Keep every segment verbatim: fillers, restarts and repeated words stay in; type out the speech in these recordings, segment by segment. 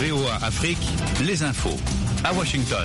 V O A Afrique, les infos à Washington.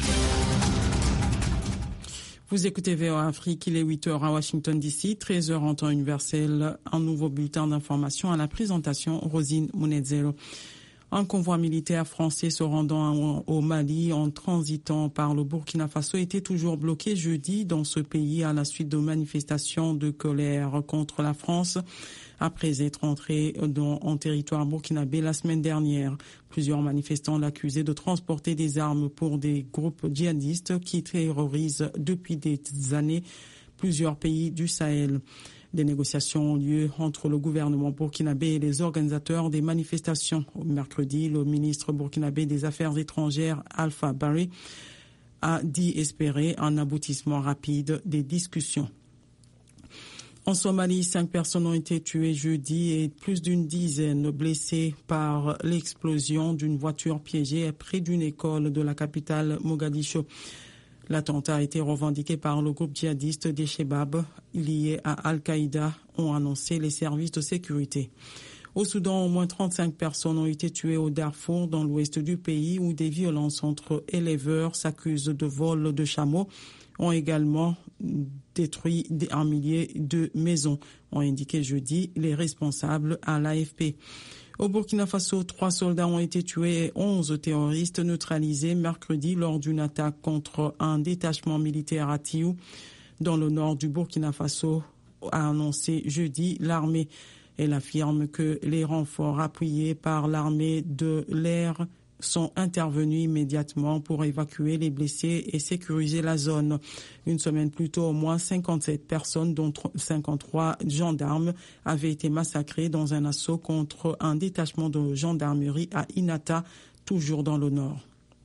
Vous écoutez V O A Afrique, il est huit heures à Washington D C, treize heures en temps universel. Un nouveau bulletin d'information à la présentation, Rosine Munezero. Un convoi militaire français se rendant au Mali en transitant par le Burkina Faso était toujours bloqué jeudi dans ce pays à la suite de manifestations de colère contre la France après être entré dans, en territoire burkinabé la semaine dernière. Plusieurs manifestants l'accusaient de transporter des armes pour des groupes djihadistes qui terrorisent depuis des années plusieurs pays du Sahel. Des négociations ont lieu entre le gouvernement burkinabé et les organisateurs des manifestations. Mercredi, le ministre burkinabé des Affaires étrangères, Alpha Barry, a dit espérer un aboutissement rapide des discussions. En Somalie, cinq personnes ont été tuées jeudi et plus d'une dizaine blessées par l'explosion d'une voiture piégée près d'une école de la capitale Mogadiscio. L'attentat a été revendiqué par le groupe djihadiste des Chebab lié à Al-Qaïda, ont annoncé les services de sécurité. Au Soudan, au moins trente-cinq personnes ont été tuées au Darfour, dans l'ouest du pays, où des violences entre éleveurs s'accusent de vol de chameaux, ont également détruit un millier de maisons, ont indiqué jeudi les responsables à l'A F P. Au Burkina Faso, trois soldats ont été tués et onze terroristes neutralisés mercredi lors d'une attaque contre un détachement militaire à Tiou, dans le nord du Burkina Faso, a annoncé jeudi l'armée. Elle affirme que les renforts appuyés par l'armée de l'air sont intervenus immédiatement pour évacuer les blessés et sécuriser la zone. Une semaine plus tôt, au moins cinquante-sept personnes, dont cinquante-trois gendarmes, avaient été massacrés dans un assaut contre un détachement de gendarmerie à Inata, toujours dans le nord.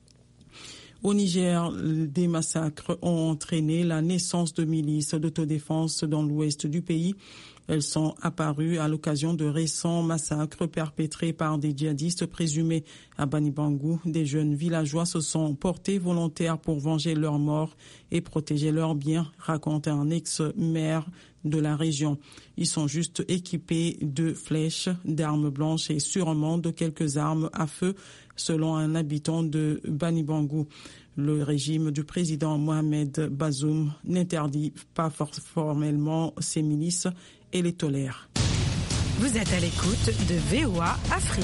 Au Niger, des massacres ont entraîné la naissance de milices d'autodéfense dans l'ouest du pays. Elles sont apparues à l'occasion de récents massacres perpétrés par des djihadistes présumés. À Bani Bangou, des jeunes villageois se sont portés volontaires pour venger leurs morts et protéger leurs biens, raconte un ex-maire de la région. Ils sont juste équipés de flèches, d'armes blanches et sûrement de quelques armes à feu, selon un habitant de Bani Bangou. Le régime du président Mohamed Bazoum n'interdit pas formellement ces milices et les tolère. Vous êtes à l'écoute de V O A Afrique.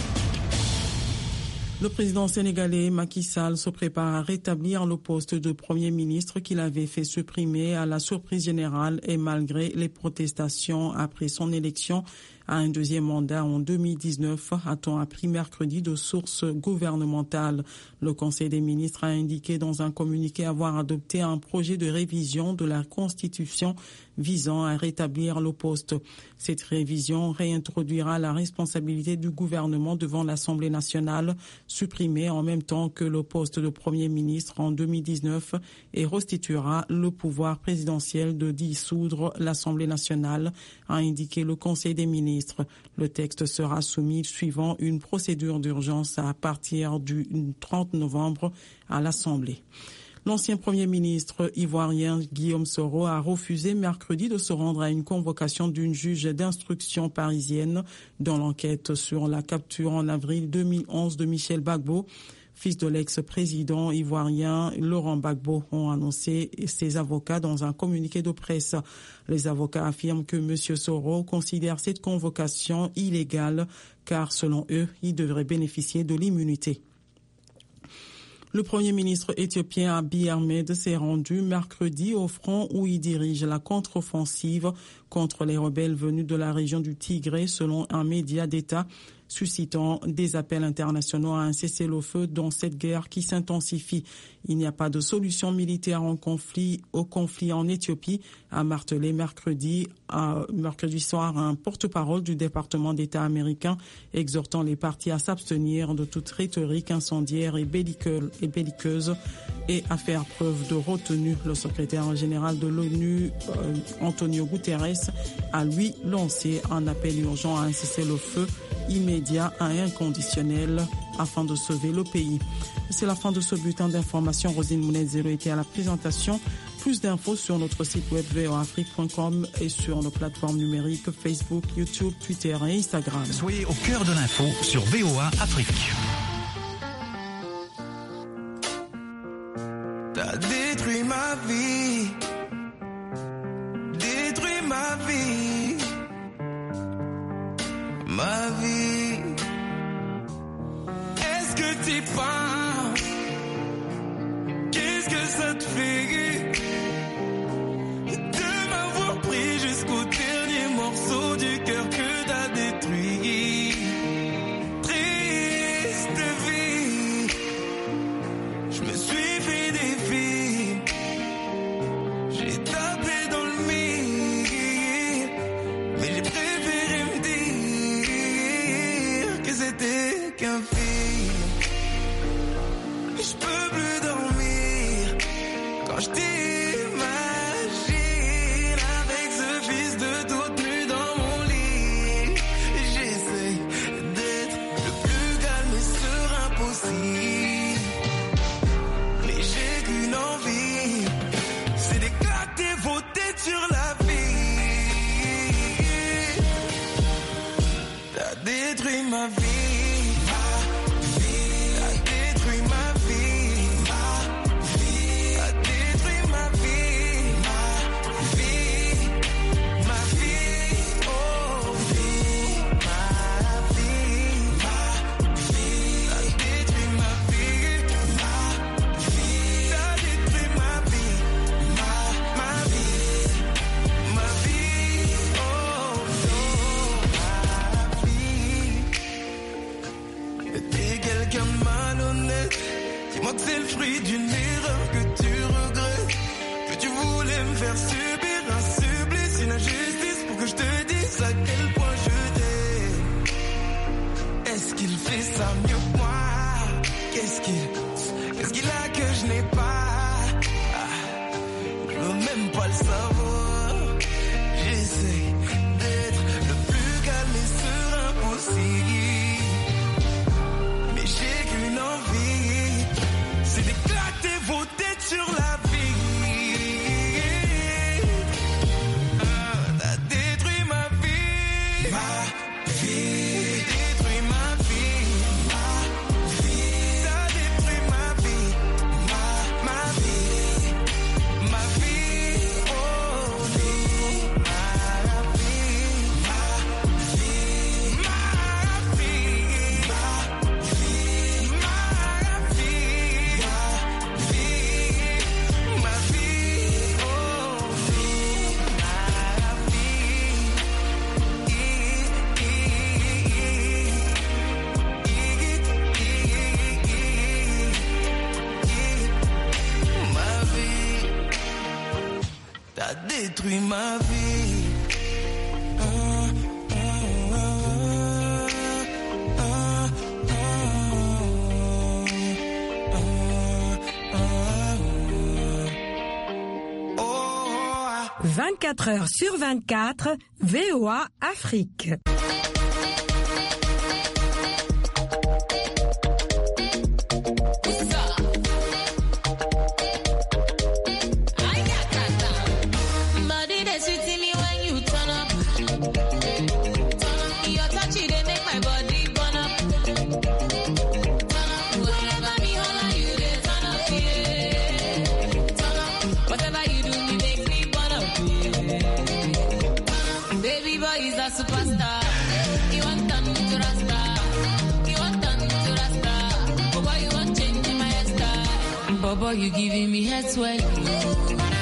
Le président sénégalais Macky Sall se prépare à rétablir le poste de Premier ministre qu'il avait fait supprimer à la surprise générale et malgré les protestations après son élection à un deuxième mandat en deux mille dix-neuf, a-t-on appris mercredi de sources gouvernementales. Le Conseil des ministres a indiqué dans un communiqué avoir adopté un projet de révision de la Constitution visant à rétablir le poste. Cette révision réintroduira la responsabilité du gouvernement devant l'Assemblée nationale, supprimée en même temps que le poste de Premier ministre en deux mille dix-neuf, et restituera le pouvoir présidentiel de dissoudre l'Assemblée nationale, a indiqué le Conseil des ministres. Le texte sera soumis suivant une procédure d'urgence à partir du trente novembre à l'Assemblée. L'ancien Premier ministre ivoirien Guillaume Soro a refusé mercredi de se rendre à une convocation d'une juge d'instruction parisienne dans l'enquête sur la capture en avril deux mille onze de Michel Gbagbo, fils de l'ex-président ivoirien Laurent Gbagbo, ont annoncé ses avocats dans un communiqué de presse. Les avocats affirment que M. Soro considère cette convocation illégale car, selon eux, il devrait bénéficier de l'immunité. Le Premier ministre éthiopien Abiy Ahmed s'est rendu mercredi au front où il dirige la contre-offensive contre les rebelles venus de la région du Tigré, selon un média d'État, suscitant des appels internationaux à un cessez-le-feu dans cette guerre qui s'intensifie. Il n'y a pas de solution militaire en conflit, au conflit en Éthiopie, a martelé mercredi, à, mercredi soir un porte-parole du département d'État américain, exhortant les partis à s'abstenir de toute rhétorique incendiaire et belliqueuse, et belliqueuse et à faire preuve de retenue. Le secrétaire général de l'ONU, euh, Antonio Guterres, a lui lancé un appel urgent à un cessez-le-feu immédiat et inconditionnel afin de sauver le pays. C'est la fin de ce bulletin d'information. Rosine Munezero était à la présentation. Plus d'infos sur notre site web v o a afrique point com et sur nos plateformes numériques Facebook, YouTube, Twitter et Instagram. Soyez au cœur de l'info sur V O A Afrique. ma vie, détruis ma vie, ma vie. Est-ce que t'y penses? Qu'est-ce que ça te fait de m'avoir pris jusqu'au dernier morceau du cœur que t'as détruit? Triste vie, je me suis fait des films, j'ai tapé dans le mille, mais j'ai préféré me dire que c'était qu'un film. Je peux plus dormir quand je t'imagine avec ce fils de toute nu dans mon lit. J'essaie d'être le plus calme et serein possible, mais j'ai qu'une envie, c'est d'éclater vos têtes sur la vie. T'as détruit ma vie. Dis-moi que c'est le fruit d'une erreur que tu regrettes, que tu voulais me faire subir un supplice, une injustice pour que je te dise à quel point je t'aime. Est-ce qu'il fait ça mieux que moi? Qu'est-ce qu'il, qu'est-ce qu'il a que je n'ai pas? Ah, je veux même pas le savoir. J'essaie d'être le plus calme et serein possible, mais j'ai qu'une envie, c'est d'éclater vos têtes sur la vie. Ah, t'as détruit ma vie, ma vie, détruit ma vie, ma vie, t'as détruit ma vie, ma, ma vie, ma vie, oh vie, ma vie, ma vie, ma vie, ma vie, ma vie. Ma vie, oh vie, ma vie, t'as détruit ma vie. Ah, ah, ah, ah, ah, ah, ah. vingt-quatre heures sur vingt-quatre, V O A Afrique. Body they sweet me when you turn up. Turn up, your touch they make my body burn up. Turn up, wherever me holla you they turn up, yeah. Turn up, whatever you do me make me burn up, yeah. Baby boy is a superstar. You want turn to Rasta. You want turn to Rasta. Oh boy you want change my hairstyle. Bobo you giving me head sweat.